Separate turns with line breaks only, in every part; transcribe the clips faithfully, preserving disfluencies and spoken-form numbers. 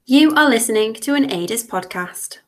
You are listening to an A D I S podcast.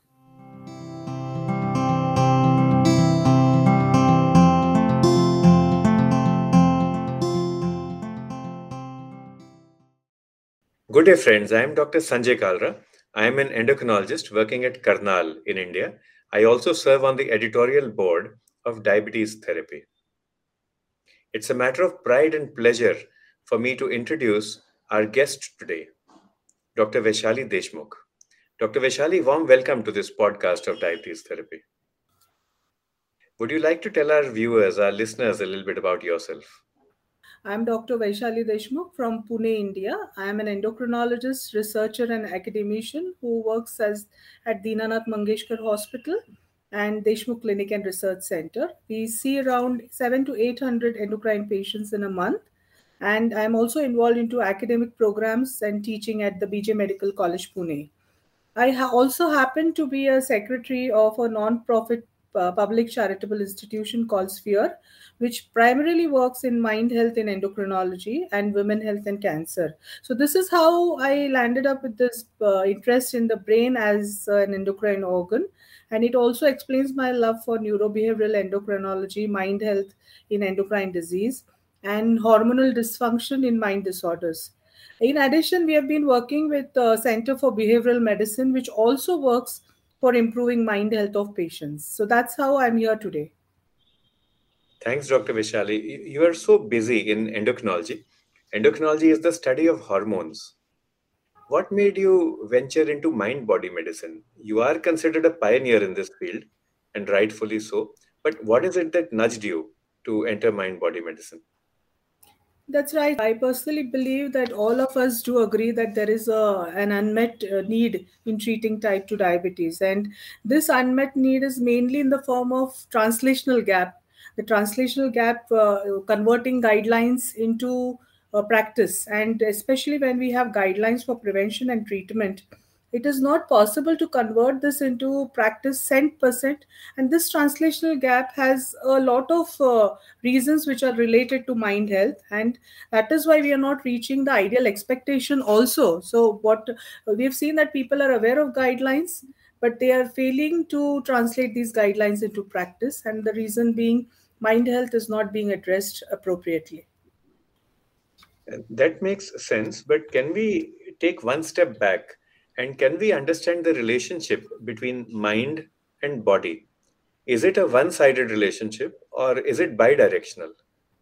Good day, friends. I am Doctor Sanjay Kalra. I am an endocrinologist working at Karnal in India. I also serve on the editorial board of Diabetes Therapy. It's a matter of pride and pleasure for me to introduce our guest today, Doctor Vaishali Deshmukh. Doctor Vaishali, warm welcome to this podcast of Diabetes Therapy. Would you like to tell our viewers, our listeners, a little bit about yourself?
I'm Doctor Vaishali Deshmukh from Pune, India. I am an endocrinologist, researcher, and academician who works as at Dinanath Mangeshkar Hospital and Deshmukh Clinic and Research Center. We see around seven to eight hundred endocrine patients in a month, and I'm also involved into academic programs and teaching at the B J Medical College, Pune. I ha- also happen to be a secretary of a non-profit uh, public charitable institution called Sphere, which primarily works in mind health in endocrinology and women health and cancer. So this is how I landed up with this uh, interest in the brain as uh, an endocrine organ. And it also explains my love for neurobehavioral endocrinology, mind health in endocrine disease, and hormonal dysfunction in mind disorders. In addition, we have been working with the Center for Behavioral Medicine, which also works for improving mind health of patients. So that's how I'm here today.
Thanks, Doctor Vaishali. You you are so busy in endocrinology. Endocrinology is the study of hormones. What made you venture into mind body medicine? You are considered a pioneer in this field, and rightfully so. But what is it that nudged you to enter mind body medicine?
That's right. I personally believe that all of us do agree that there is a, an unmet uh, need in treating type two diabetes. And this unmet need is mainly in the form of translational gap. The translational gap uh, converting guidelines into uh, practice. And especially when we have guidelines for prevention and treatment, it is not possible to convert this into practice cent percent. And this translational gap has a lot of uh, reasons which are related to mind health, and that is why we are not reaching the ideal expectation also. So what we have seen that people are aware of guidelines, but they are failing to translate these guidelines into practice, and the reason being mind health is not being addressed appropriately.
And that makes sense, but can we take one step back and can we understand the relationship between mind and body? Is it a one sided relationship or is it bidirectional?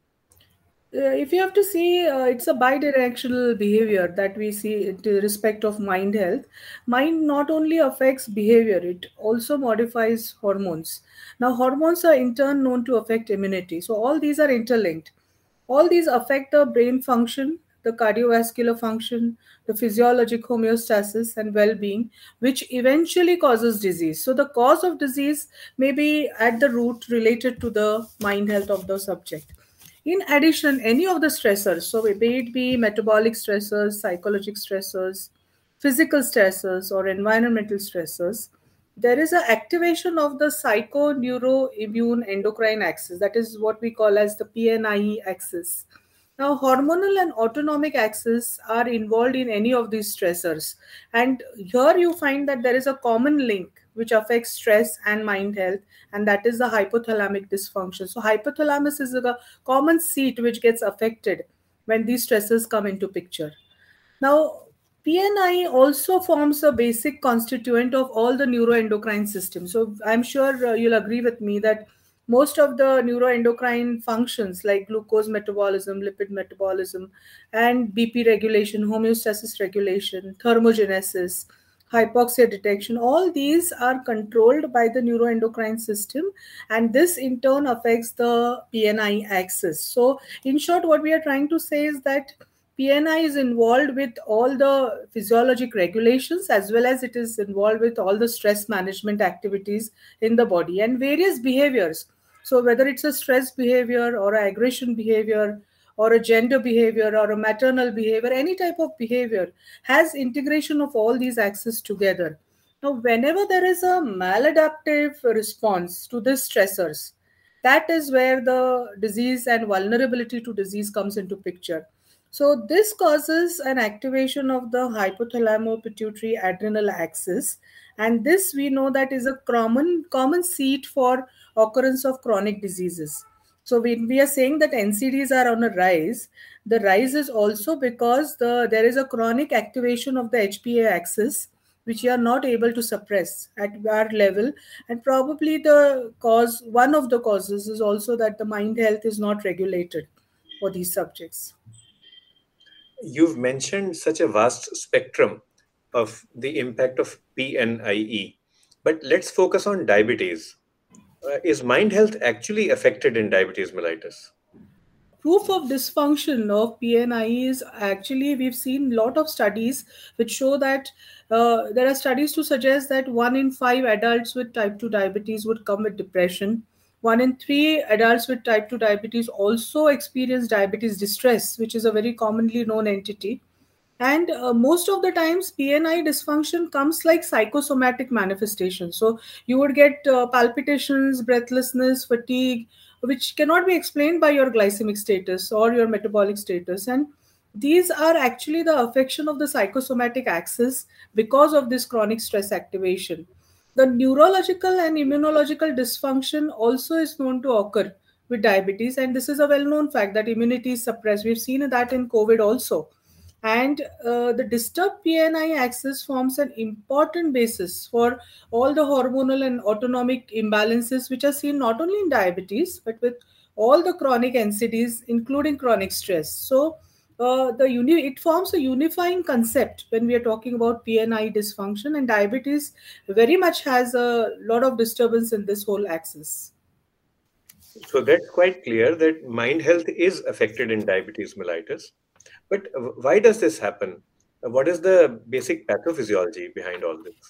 Uh, if you have to see, uh, it's a bidirectional behavior that we see to respect of mind health. Mind not only affects behavior, it also modifies hormones. Now hormones are in turn known to affect immunity, so all these are interlinked. All these affect the brain function, the cardiovascular function, the physiologic homeostasis and well-being, which eventually causes disease. So the cause of disease may be at the root related to the mind health of the subject. In addition, any of the stressors, so be it be metabolic stressors, psychological stressors, physical stressors, or environmental stressors, there is an activation of the psychoneuroimmune endocrine axis. That is what we call as the P N I E axis. Now, hormonal and autonomic axes are involved in any of these stressors. And here you find that there is a common link which affects stress and mind health, and that is the hypothalamic dysfunction. So, hypothalamus is a common seat which gets affected when these stresses come into picture. Now, P N I also forms a basic constituent of all the neuroendocrine systems. So, I'm sure uh, you'll agree with me that most of the neuroendocrine functions like glucose metabolism, lipid metabolism, and B P regulation, homeostasis regulation, thermogenesis, hypoxia detection, all these are controlled by the neuroendocrine system, and this in turn affects the P N I axis. So, in short, what we are trying to say is that P N I is involved with all the physiologic regulations as well as it is involved with all the stress management activities in the body and various behaviors. So, whether it's a stress behavior or a aggression behavior or a gender behavior or a maternal behavior, any type of behavior has integration of all these axes together. Now, whenever there is a maladaptive response to these stressors, that is where the disease and vulnerability to disease comes into picture. So this causes an activation of the hypothalamo-pituitary adrenal axis, and this we know that is a common common seat for occurrence of chronic diseases. So when we are saying that N C Ds are on a rise, the rise is also because the there is a chronic activation of the H P A axis, which you are not able to suppress at our level. And probably the cause, one of the causes is also that the mind health is not regulated for these subjects.
You've mentioned such a vast spectrum of the impact of P N I E, but let's focus on diabetes. Uh, is mind health actually affected in diabetes mellitus?
Proof of dysfunction of P N I E is actually, we've seen a lot of studies which show that uh, there are studies to suggest that one in five adults with type two diabetes would come with depression. One in three adults with type two diabetes also experience diabetes distress, which is a very commonly known entity. And uh, most of the times, P N I dysfunction comes like psychosomatic manifestation. So you would get uh, palpitations, breathlessness, fatigue, which cannot be explained by your glycemic status or your metabolic status. And these are actually the affection of the psychosomatic axis because of this chronic stress activation. The neurological and immunological dysfunction also is known to occur with diabetes. And this is a well known fact that immunity is suppressed. We've seen that in COVID also. And uh, the disturbed P N I axis forms an important basis for all the hormonal and autonomic imbalances, which are seen not only in diabetes, but with all the chronic N C Ds, including chronic stress. So, uh, the uni- it forms a unifying concept when we are talking about P N I dysfunction, and diabetes very much has a lot of disturbance in this whole axis.
So that's quite clear that mind health is affected in diabetes mellitus. But why does this happen? What is the basic pathophysiology behind all this?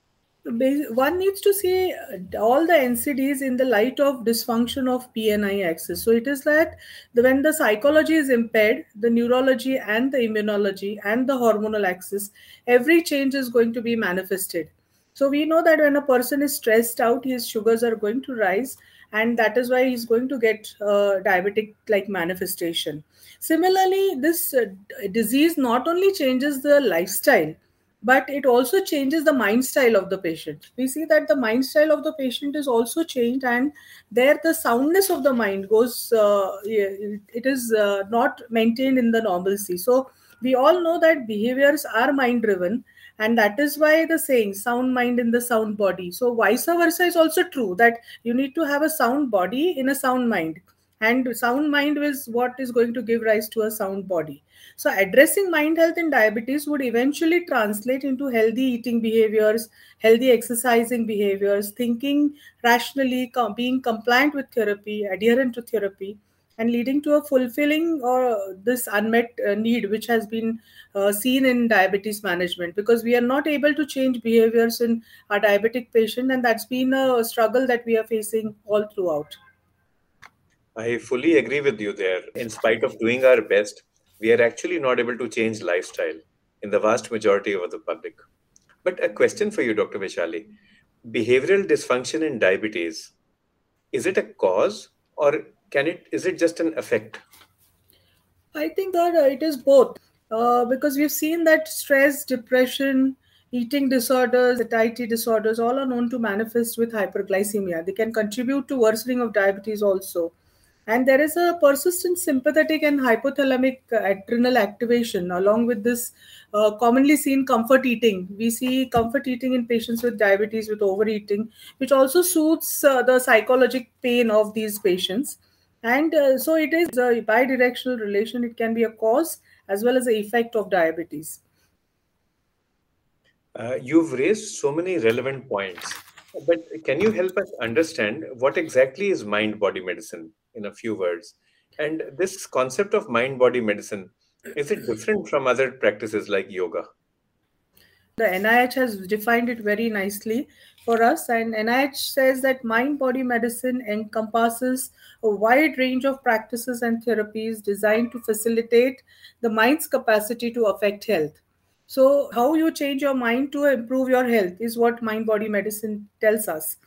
One needs to see all the N C Ds in the light of dysfunction of P N I axis. So it is that the, when the psychology is impaired, the neurology and the immunology and the hormonal axis, every change is going to be manifested. So we know that when a person is stressed out, his sugars are going to rise, and that is why he's going to get uh, diabetic-like manifestation. Similarly, this uh, disease not only changes the lifestyle, but it also changes the mind style of the patient. We see that the mind style of the patient is also changed, and there the soundness of the mind goes, uh, it is uh, not maintained in the normalcy. So we all know that behaviors are mind driven, and that is why the saying sound mind in the sound body. So vice versa is also true, that you need to have a sound body in a sound mind, and sound mind is what is going to give rise to a sound body. So addressing mind health in diabetes would eventually translate into healthy eating behaviors, healthy exercising behaviors, thinking rationally, com- being compliant with therapy, adherent to therapy, and leading to a fulfilling or uh, this unmet uh, need which has been uh, seen in diabetes management, because we are not able to change behaviors in our diabetic patient, and that's been a struggle that we are facing all throughout.
I fully agree with you there. In spite of doing our best, we are actually not able to change lifestyle in the vast majority of the public. But a question for you, Doctor Vaishali. Behavioral dysfunction in diabetes, is it a cause or can it is it just an effect?
I think that uh, it is both, uh, because we've seen that stress, depression, eating disorders, satiety disorders, all are known to manifest with hyperglycemia. They can contribute to worsening of diabetes also. And there is a persistent sympathetic and hypothalamic uh, adrenal activation along with this uh, commonly seen comfort eating. We see comfort eating in patients with diabetes, with overeating, which also soothes uh, the psychological pain of these patients. And uh, so it is a bidirectional relation. It can be a cause as well as the effect of diabetes.
Uh, you've raised so many relevant points, but can you help us understand what exactly is mind body medicine in a few words? And this concept of mind body medicine, is it different from other practices like yoga?
The N I H has defined it very nicely for us, and N I H says that mind body medicine encompasses a wide range of practices and therapies designed to facilitate the mind's capacity to affect health. So, how you change your mind to improve your health is what mind body medicine tells us.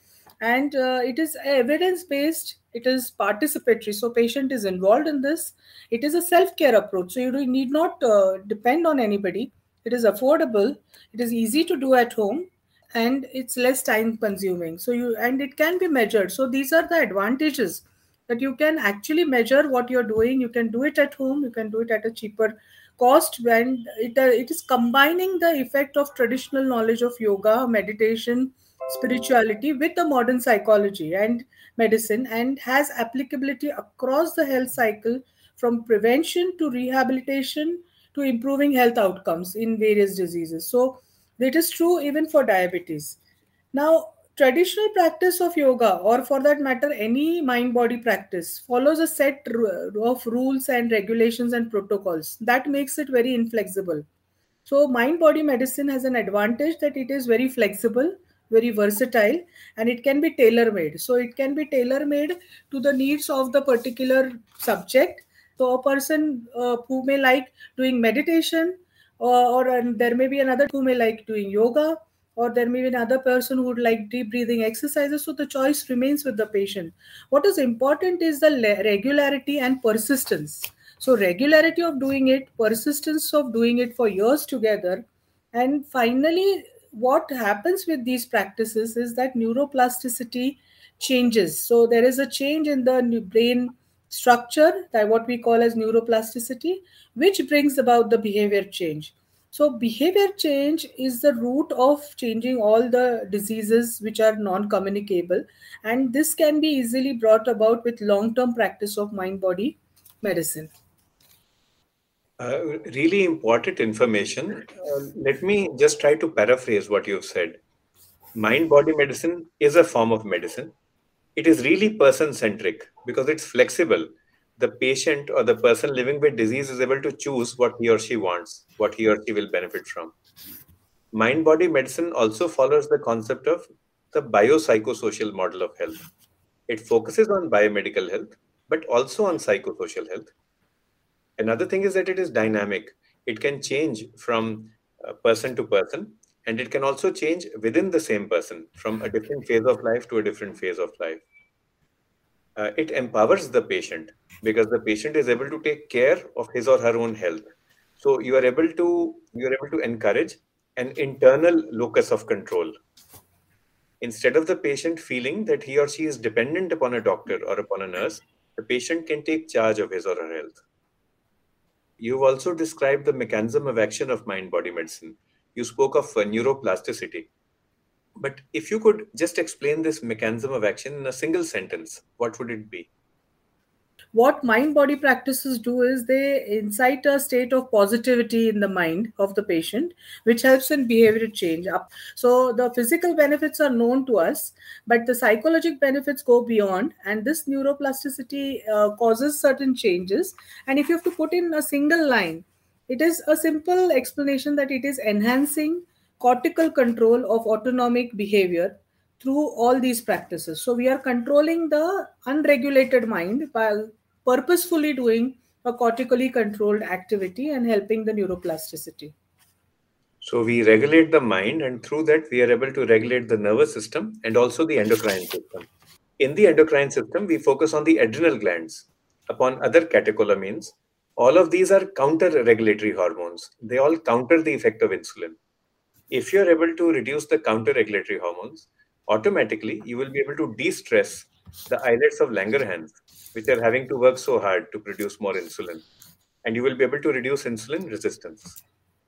And uh, it is evidence based, it is participatory, so patient is involved in this. It is a self care approach, so you do- need not uh, depend on anybody. It is affordable, it is easy to do at home, and it's less time consuming, so you and it can be measured. So these are the advantages, that you can actually measure what you're doing. You can do it at home, you can do it at a cheaper cost, when it, uh, it is combining the effect of traditional knowledge of yoga, meditation, spirituality with the modern psychology and medicine, and has applicability across the health cycle, from prevention to rehabilitation to improving health outcomes in various diseases. So it is true even for diabetes. Now, traditional practice of yoga, or for that matter, any mind body practice, follows a set ru- of rules and regulations and protocols. That makes it very inflexible. So, mind body medicine has an advantage that it is very flexible, very versatile, and it can be tailor made. So, it can be tailor made to the needs of the particular subject. So, a person uh, who may like doing meditation, or, or and there may be another who may like doing yoga, or there may be another person who would like deep breathing exercises. So, the choice remains with the patient. What is important is the le- regularity and persistence. So, regularity of doing it, persistence of doing it for years together, and finally, what happens with these practices is that neuroplasticity changes. So, there is a change in the new brain structure, that what we call as neuroplasticity, which brings about the behavior change. So, behavior change is the root of changing all the diseases which are non communicable, and this can be easily brought about with long term practice of mind body medicine.
Uh, really important information. Uh, let me just try to paraphrase what you've said. Mind body medicine is a form of medicine. It is really person centric because it's flexible. The patient or the person living with disease is able to choose what he or she wants, what he or she will benefit from. Mind body medicine also follows the concept of the biopsychosocial model of health. It focuses on biomedical health, but also on psychosocial health. Another thing is that it is dynamic. It can change from uh, person to person, and it can also change within the same person from a different phase of life to a different phase of life. Uh, it empowers the patient because the patient is able to take care of his or her own health. So you are able to you are able to encourage an internal locus of control. Instead of the patient feeling that he or she is dependent upon a doctor or upon a nurse, the patient can take charge of his or her health. You've also described the mechanism of action of mind body medicine. You spoke of uh, neuroplasticity. But if you could just explain this mechanism of action in a single sentence, what would it be?
What mind body practices do is they incite a state of positivity in the mind of the patient, which helps in behavior change. So the physical benefits are known to us, but the psychological benefits go beyond, and this neuroplasticity uh, causes certain changes. And if you have to put in a single line, it is a simple explanation that it is enhancing cortical control of autonomic behavior through all these practices. So we are controlling the unregulated mind by purposefully doing a cortically controlled activity and helping the neuroplasticity.
So we regulate the mind, and through that, we are able to regulate the nervous system and also the endocrine system. In the endocrine system, we focus on the adrenal glands, upon other catecholamines. All of these are counter-regulatory hormones. They all counter the effect of insulin. If you're able to reduce the counter-regulatory hormones, automatically you will be able to de-stress the islets of Langerhans, which are having to work so hard to produce more insulin. And you will be able to reduce insulin resistance.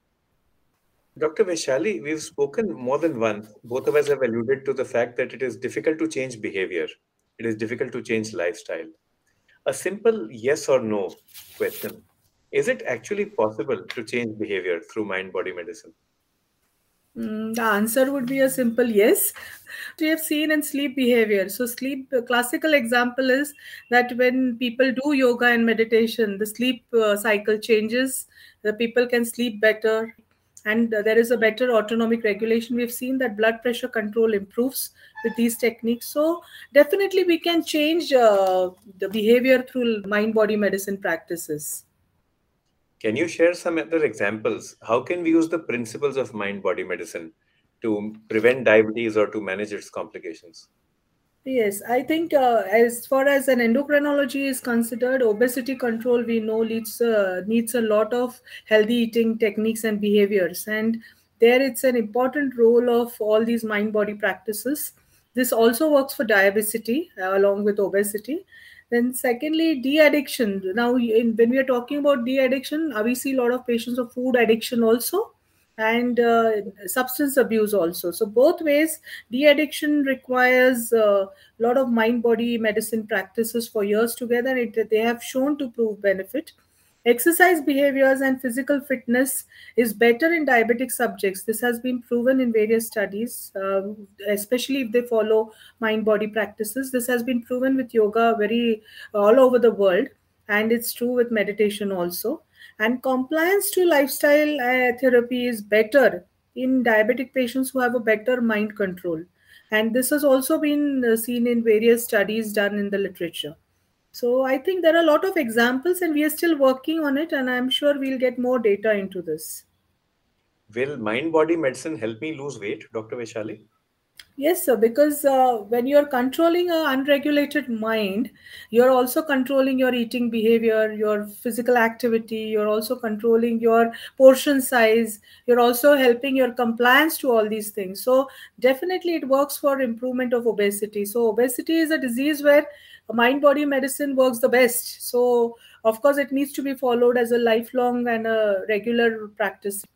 Doctor Vaishali, we've spoken more than once. Both of us have alluded to the fact that it is difficult to change behavior. It is difficult to change lifestyle. A simple yes or no question. Is it actually possible to change behavior through mind-body medicine?
Mm, the answer would be a simple yes. We have seen in sleep behavior. So, sleep, a classical example is that when people do yoga and meditation, the sleep uh, cycle changes, the people can sleep better, and uh, there is a better autonomic regulation. We've seen that blood pressure control improves with these techniques. So, definitely, we can change uh, the behavior through mind body medicine practices.
Can you share some other examples? How can we use the principles of mind-body medicine to prevent diabetes or to manage its complications?
Yes, I think uh, as far as an endocrinology is considered, obesity control we know leads uh, needs a lot of healthy eating techniques and behaviors, and there it's an important role of all these mind-body practices. This also works for diabetes uh, along with obesity. Then, secondly, de-addiction. Now, in, when we are talking about de-addiction, uh, we see a lot of patients of food addiction also, and uh, substance abuse also. So both ways, de-addiction requires a lot of mind-body medicine practices for years together, and it, they have shown to prove benefit. Exercise behaviors and physical fitness is better in diabetic subjects. This has been proven in various studies, uh, especially if they follow mind-body practices. This has been proven with yoga very all over the world, and it's true with meditation also. And compliance to lifestyle uh, therapy is better in diabetic patients who have a better mind control. And this has also been uh, seen in various studies done in the literature. So I think there are a lot of examples, and we are still working on it, and I'm sure we'll get more data into this.
Will mind-body medicine help me lose weight, Doctor Vaishali?
Yes, sir, because uh, when you're controlling an unregulated mind, you're also controlling your eating behavior, your physical activity, you're also controlling your portion size, you're also helping your compliance to all these things. So, definitely, it works for improvement of obesity. So, obesity is a disease where mind body medicine works the best. So, of course, it needs to be followed as a lifelong and a regular practice.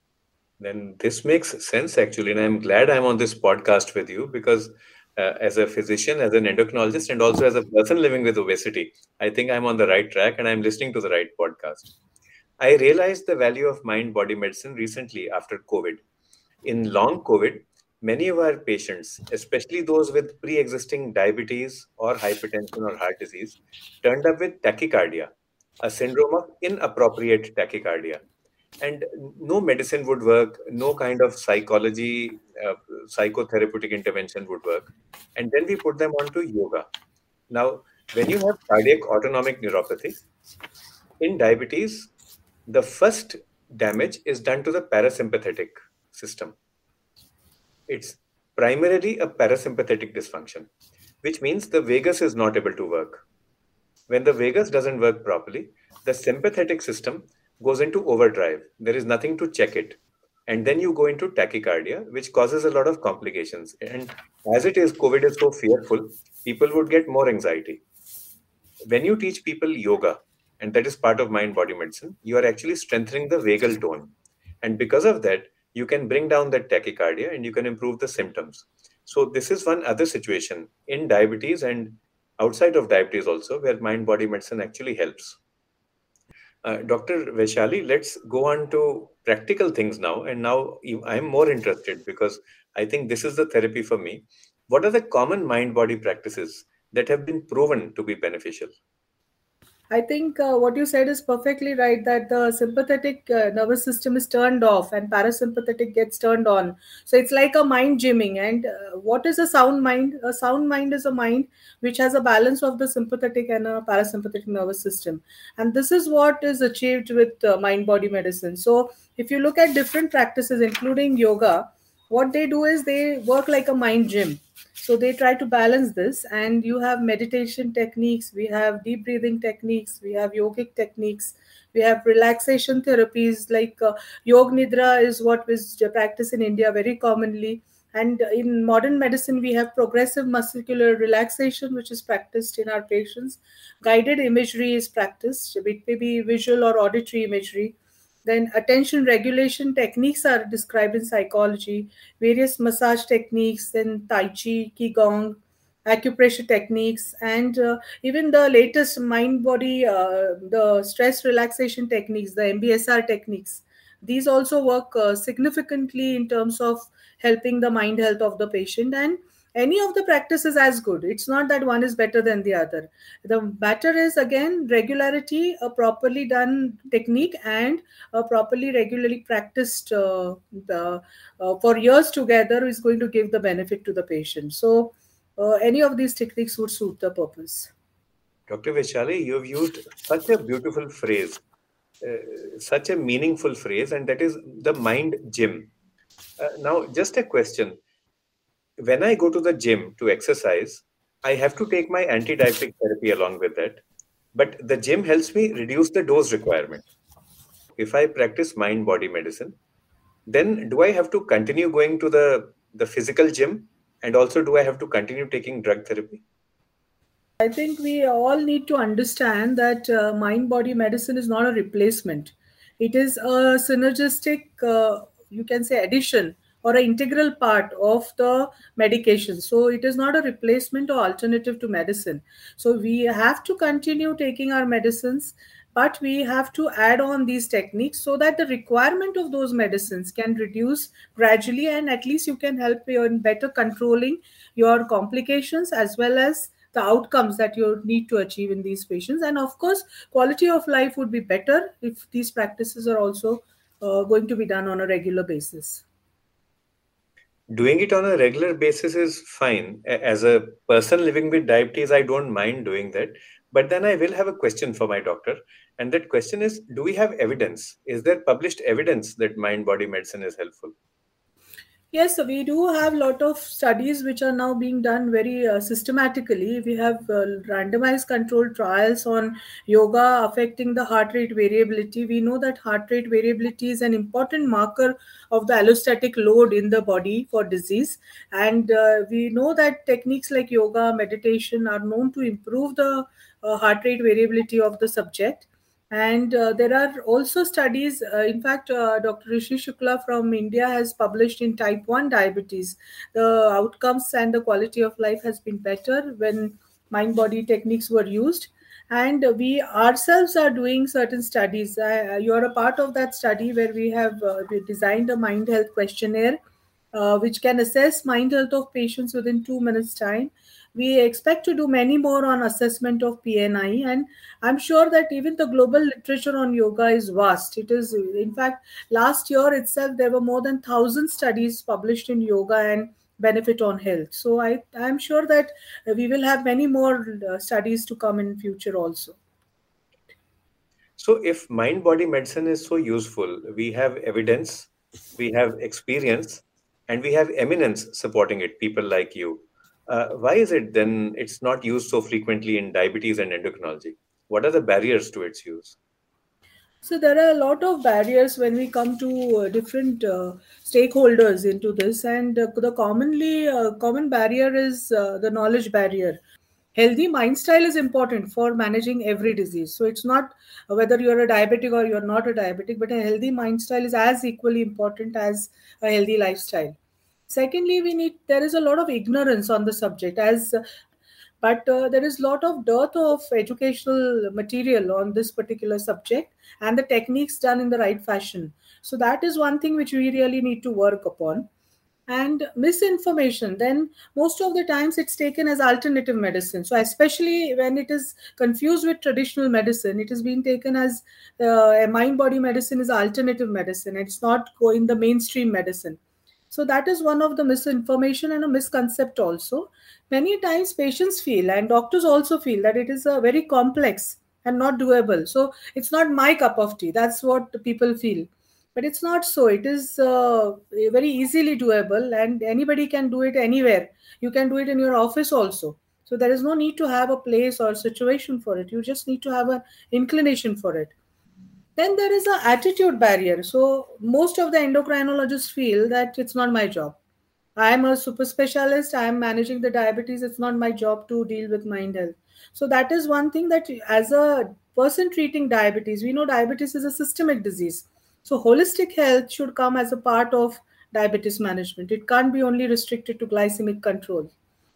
Then this makes sense actually, and I'm glad I'm on this podcast with you because, uh, as a physician, as an endocrinologist, and also as a person living with obesity, I think I'm on the right track and I'm listening to the right podcast. I realized the value of mind body medicine recently after COVID. In long COVID, many of our patients, especially those with pre existing diabetes or hypertension or heart disease, turned up with tachycardia, a syndrome of inappropriate tachycardia. And no medicine would work, no kind of psychology, uh, psychotherapeutic intervention would work. And then we put them onto yoga. Now, when you have cardiac autonomic neuropathy, in diabetes, the first damage is done to the parasympathetic system. It's primarily a parasympathetic dysfunction, which means the vagus is not able to work. When the vagus doesn't work properly, the sympathetic system goes into overdrive. There is nothing to check it. And then you go into tachycardia, which causes a lot of complications. And as it is, COVID is so fearful, people would get more anxiety. When you teach people yoga, and that is part of mind body medicine, you are actually strengthening the vagal tone. And because of that, you can bring down that tachycardia and you can improve the symptoms. So, this is one other situation in diabetes and outside of diabetes also where mind body medicine actually helps. Uh, Doctor Vaishali, let's go on to practical things now. And now I'm more interested because I think this is the therapy for me. What are the common mind body practices that have been proven to be beneficial?
I think uh, what you said is perfectly right, that the sympathetic uh, nervous system is turned off and parasympathetic gets turned on. So it's like a mind gymming. And uh, what is a sound mind? A sound mind is a mind which has a balance of the sympathetic and a parasympathetic nervous system. And this is what is achieved with uh, mind body medicine. So if you look at different practices, including yoga, what they do is they work like a mind gym. So they try to balance this, and you have meditation techniques, we have deep breathing techniques, we have yogic techniques, we have relaxation therapies like uh, Yog Nidra is what is practiced in India very commonly. And in modern medicine, we have progressive muscular relaxation, which is practiced in our patients. Guided imagery is practiced, it may be visual or auditory imagery. Then attention regulation techniques are described in psychology, various massage techniques, then Tai Chi, Qigong, acupressure techniques, and uh, even the latest mind body, uh, the stress relaxation techniques, the M B S R techniques. These also work uh, significantly in terms of helping the mind health of the patient. And any of the practice is as good. It's not that one is better than the other. The matter is, again, regularity, a properly done technique, and a properly regularly practiced uh, the, uh, for years together is going to give the benefit to the patient. So uh, any of these techniques would suit the purpose.
Doctor Vaishali, you have used such a beautiful phrase, uh, such a meaningful phrase, and that is the mind gym. Uh, now, just a question. When I go to the gym to exercise, I have to take my anti-diabetic therapy along with that. But the gym helps me reduce the dose requirement. If I practice mind-body medicine, then do I have to continue going to the, the physical gym? And also, do I have to continue taking drug therapy?
I think we all need to understand that uh, mind-body medicine is not a replacement. It is a synergistic, uh, you can say, addition or an integral part of the medication. So it is not a replacement or alternative to medicine. So we have to continue taking our medicines, but we have to add on these techniques so that the requirement of those medicines can reduce gradually, and at least you can help you in better controlling your complications as well as the outcomes that you need to achieve in these patients. And of course, quality of life would be better if these practices are also uh, going to be done on a regular basis.
Doing it on a regular basis is fine. As a person living with diabetes, I don't mind doing that. But then I will have a question for my doctor. And that question is, do we have evidence? Is there published evidence that mind-body medicine is helpful?
Yes, so we do have a lot of studies which are now being done very uh, systematically. We have uh, randomized controlled trials on yoga affecting the heart rate variability. We know that heart rate variability is an important marker of the allostatic load in the body for disease. And uh, we know that techniques like yoga, meditation are known to improve the uh, heart rate variability of the subject. And uh, there are also studies, uh, in fact, uh, Doctor Rishi Shukla from India has published in type one diabetes. The outcomes and the quality of life has been better when mind-body techniques were used. And we ourselves are doing certain studies. Uh, you are a part of that study where we have uh, we designed a mind health questionnaire uh, which can assess mind health of patients within two minutes time. We expect to do many more on assessment of P N I, and I'm sure that even the global literature on yoga is vast. It is, in fact, last year itself there were more than one thousand studies published in yoga and benefit on health. So I I'm sure that we will have many more uh, studies to come in future also.
So if mind-body medicine is so useful, we have evidence, we have experience, and we have eminence supporting it, people like you. Uh, why is it then it's not used so frequently in diabetes and endocrinology? What are the barriers to its use?
So there are a lot of barriers when we come to uh, different uh, stakeholders into this, and uh, the commonly uh, common barrier is uh, the knowledge barrier. Healthy mind style is important for managing every disease. So it's not uh, whether you're a diabetic or you're not a diabetic, but a healthy mind style is as equally important as a healthy lifestyle. Secondly, we need there is a lot of ignorance on the subject, as but uh, there is a lot of dearth of educational material on this particular subject and the techniques done in the right fashion. So that is one thing which we really need to work upon. And misinformation, then most of the times it's taken as alternative medicine. So especially when it is confused with traditional medicine, it is being taken as uh, a mind body medicine is alternative medicine. It's not going the mainstream medicine. So that is one of the misinformation and a misconcept also. Many times patients feel and doctors also feel that it is a very complex and not doable. So it's not my cup of tea. That's what people feel. But it's not so. It is uh, very easily doable and anybody can do it anywhere. You can do it in your office also. So there is no need to have a place or situation for it. You just need to have an inclination for it. Then there is an attitude barrier. So most of the endocrinologists feel that it's not my job. I am a super specialist. I am managing the diabetes. It's not my job to deal with mind health. So that is one thing that as a person treating diabetes, we know diabetes is a systemic disease. So holistic health should come as a part of diabetes management. It can't be only restricted to glycemic control.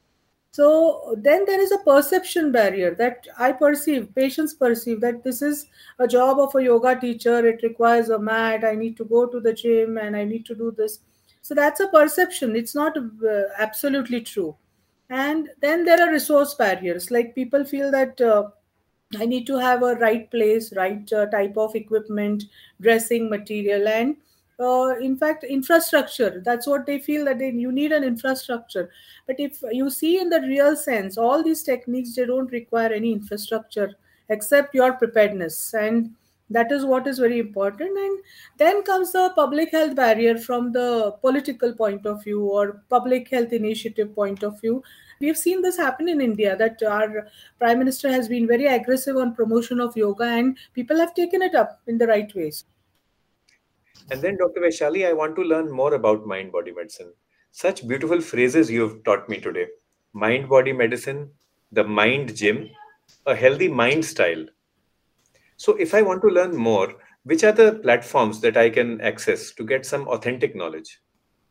So then there is a perception barrier that I perceive, patients perceive that this is a job of a yoga teacher. It requires a mat. I need to go to the gym and I need to do this. So that's a perception. It's not uh, absolutely true. And then there are resource barriers. Like people feel that uh, I need to have a right place, right uh, type of equipment, dressing material, and uh, in fact, infrastructure. That's what they feel that they, you need an infrastructure. But if you see in the real sense, all these techniques, they don't require any infrastructure except your preparedness. And That is what is very important. And then comes the public health barrier from the political point of view or public health initiative point of view. We have seen this happen in India, that our Prime Minister has been very aggressive on promotion of yoga, and people have taken it up in the right ways.
And then, Doctor Vaishali, I want to learn more about mind-body medicine. Such beautiful phrases you have taught me today. Mind-body medicine, the mind gym, a healthy mind style. So if I want to learn more, which are the platforms that I can access to get some authentic knowledge?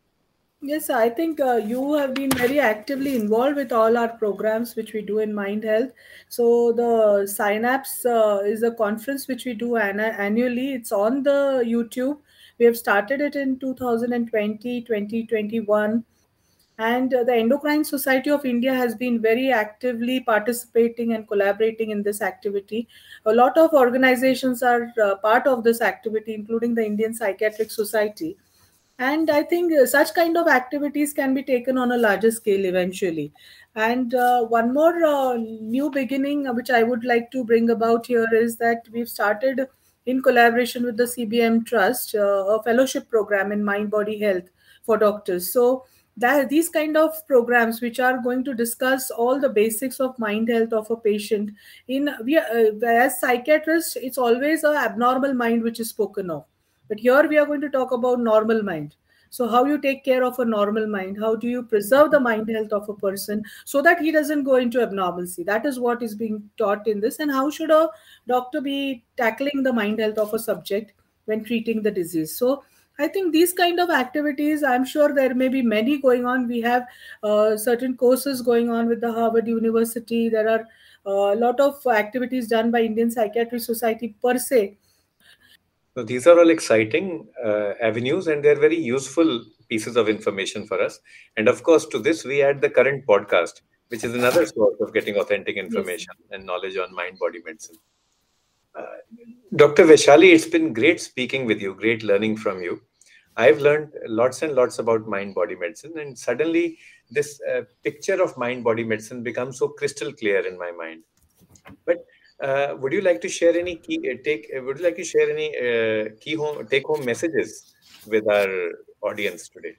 Yes, I think uh, you have been very actively involved with all our programs which we do in Mind Health. So the Synapse uh, is a conference which we do an- annually. It's on the YouTube. We have started it in two thousand twenty, twenty twenty-one. And uh, the Endocrine Society of India has been very actively participating and collaborating in this activity. A lot of organizations are uh, part of this activity, including the Indian Psychiatric Society. And I think uh, such kind of activities can be taken on a larger scale eventually. And uh, one more uh, new beginning uh, which I would like to bring about here is that we've started in collaboration with the C B M Trust uh, a fellowship program in mind body health for doctors. So that these kind of programs which are going to discuss all the basics of mind health of a patient, in we uh, as psychiatrists, it's always a abnormal mind which is spoken of, but here we are going to talk about normal mind. So how you take care of a normal mind, how do you preserve the mind health of a person so that he doesn't go into abnormalcy? That is what is being taught in this. And how should a doctor be tackling the mind health of a subject when treating the disease? So I think these kind of activities, I'm sure there may be many going on. We have uh, certain courses going on with the Harvard University. There are uh, a lot of activities done by Indian Psychiatric Society per se.
So these are all exciting uh, avenues, and they're very useful pieces of information for us. And of course, to this, we add the current podcast, which is another source of getting authentic
Yes.
information and knowledge on mind-body medicine. Uh, Doctor Vaishali, it's been great speaking with you, great learning from you. I've learned lots and lots about mind-body medicine, and suddenly this uh, picture of mind-body medicine becomes so crystal clear in my mind. But uh, would you like to share any key uh, take? Uh, would you like to share any uh, key home take home messages with our audience today?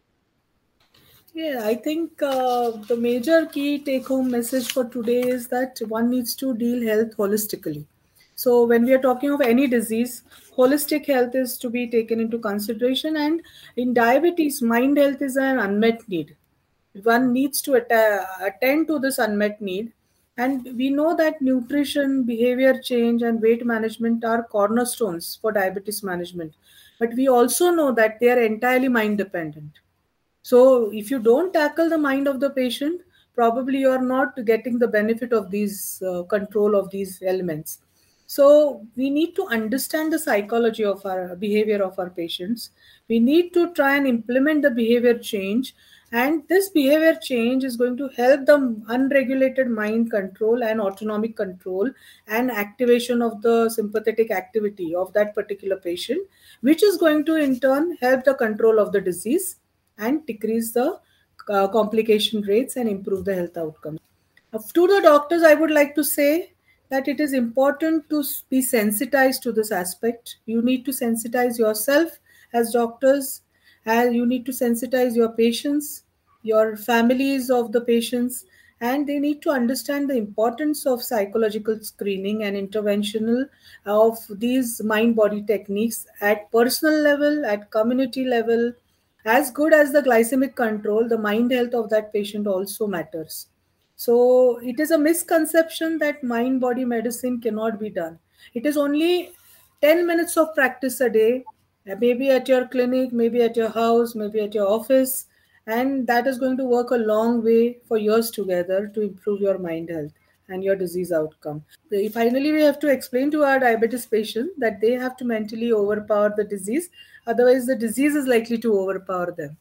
Yeah, I think uh, the major key take home message for today is that one needs to deal health holistically. So, when we are talking of any disease, holistic health is to be taken into consideration. And in diabetes, mind health is an unmet need. One needs to atta- attend to this unmet need. And we know that nutrition, behavior change, and weight management are cornerstones for diabetes management. But we also know that they are entirely mind dependent. So, if you don't tackle the mind of the patient, probably you are not getting the benefit of these uh, control of these elements. So, we need to understand the psychology of our behavior of our patients. We need to try and implement the behavior change. And this behavior change is going to help the unregulated mind control and autonomic control and activation of the sympathetic activity of that particular patient, which is going to in turn help the control of the disease and decrease the uh, complication rates and improve the health outcomes. Uh, to the doctors, I would like to say that it is important to be sensitized to this aspect. You need to sensitize yourself as doctors, and you need to sensitize your patients, your families of the patients, and they need to understand the importance of psychological screening and interventional of these mind body techniques at personal level, at community level. As good as the glycemic control, the mind health of that patient also matters. So it is a misconception that mind body medicine cannot be done. It is only ten minutes of practice a day, uh, maybe at your clinic, maybe at your house, maybe at your office, and that is going to work a long way for years together to improve your mind health and your disease outcome. The- Finally, we have to explain to our diabetes patient that they have to mentally overpower the disease, otherwise, the disease is likely to overpower them.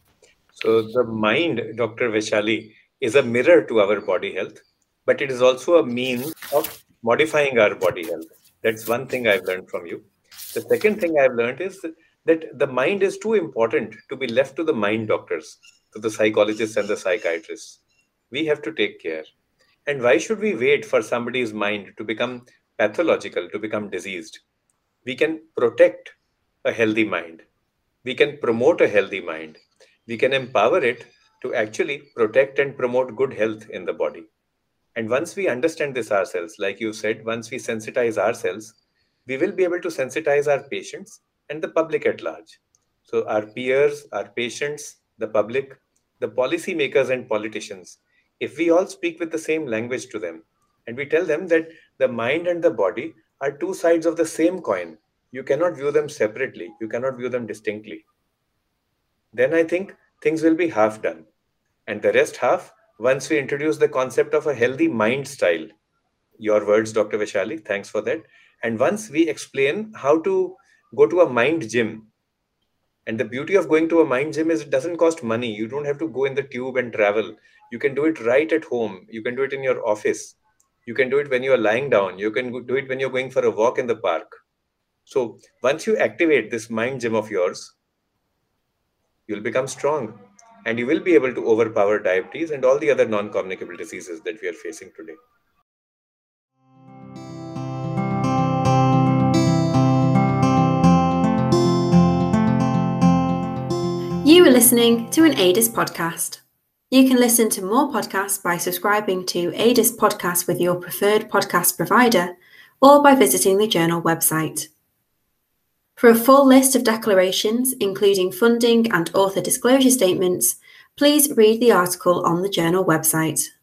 So the mind, Doctor Vaishali, is a mirror to our body health, but it is also a means of modifying our body health. That's one thing I've learned from you. The second thing I've learned is that the mind is too important to be left to the mind doctors, to the psychologists and the psychiatrists. We have to take care. And why should we wait for somebody's mind to become pathological, to become diseased? We can protect a healthy mind. We can promote a healthy mind. We can empower it to actually protect and promote good health in the body. And once we understand this ourselves, like you said, once we sensitize ourselves, we will be able to sensitize our patients and the public at large. So our peers, our patients, the public, the policymakers and politicians, if we all speak with the same language to them, and we tell them that the mind and the body are two sides of the same coin, you cannot view them separately, you cannot view them distinctly, then I think things will be half done. And the rest half, once we introduce the concept of a healthy mind style, your words, Doctor Vaishali, thanks for that. And once we explain how to go to a mind gym, and the beauty of going to a mind gym is it doesn't cost money. You don't have to go in the tube and travel. You can do it right at home. You can do it in your office. You can do it when you are lying down. You can do it when you're going for a walk in the park. So once you activate this mind gym of yours, you'll become strong and you will be able to overpower diabetes and all the other non-communicable diseases that we are facing today.
You are listening to an A D I S podcast. You can listen to more podcasts by subscribing to A D I S Podcast with your preferred podcast provider or by visiting the journal website. For a full list of declarations, including funding and author disclosure statements, please read the article on the journal website.